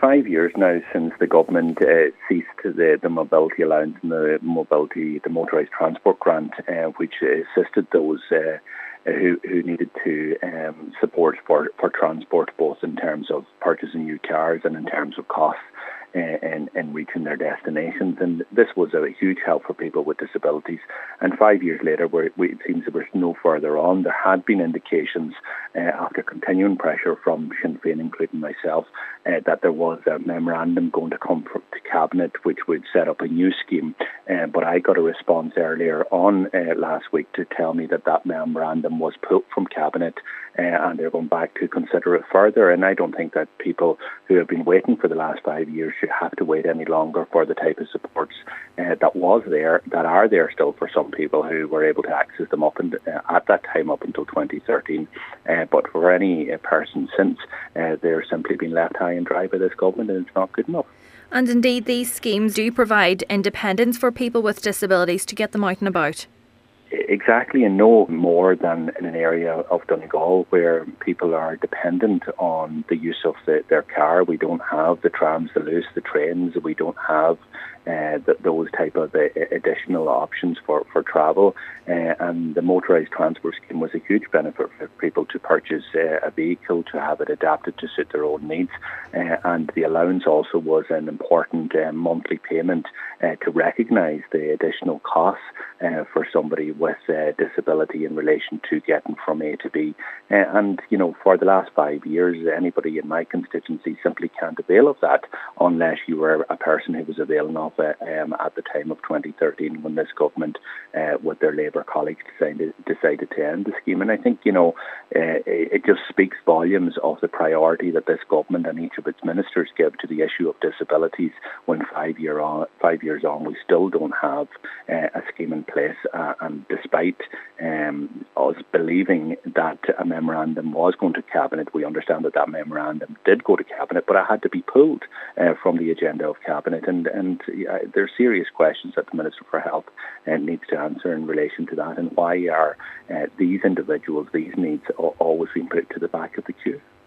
5 years now since the government ceased the mobility allowance and the motorised transport grant, which assisted those who needed to support for transport, both in terms of purchasing new cars and in terms of costs in reaching their destinations. And this was a huge help for people with disabilities. And 5 years later, it seems that we're no further on. There had been indications after continuing pressure from Sinn Féin, including myself, that there was a memorandum going to come to Cabinet which would set up a new scheme. But I got a response earlier on last week to tell me that memorandum was pulled from Cabinet and they're going back to consider it further. And I don't think that people who have been waiting for the last 5 years should have to wait any longer for the type of supports that are there still for some people who were able to access them at that time up until 2013. But for any person since, they're simply being left high and dry by this government, and it's not good enough. And indeed, these schemes do provide independence for people with disabilities to get them out and about. Exactly, and no more than in an area of Donegal where people are dependent on the use of their car. We don't have the trams, the Luas, the trains. We don't have those type of additional options for travel. And the motorised transport scheme was a huge benefit for people to purchase a vehicle, to have it adapted to suit their own needs. And the allowance also was an important monthly payment to recognise the additional costs for somebody with disability in relation to getting from A to B. And, for the last 5 years, anybody in my constituency simply can't avail of that unless you were a person who was availing of it at the time of 2013 when this government, with their Labour colleagues, decided to end the scheme. And I think, it just speaks volumes of the priority that this government and each of its ministers give to the issue of disabilities when 5 years on we still don't have a scheme in place. And despite us believing that a memorandum was going to Cabinet, we understand that memorandum did go to Cabinet, but it had to be pulled from the agenda of Cabinet. And there are serious questions that the Minister for Health needs to answer in relation to that, and why are these individuals, these needs, always being put to the back of the queue.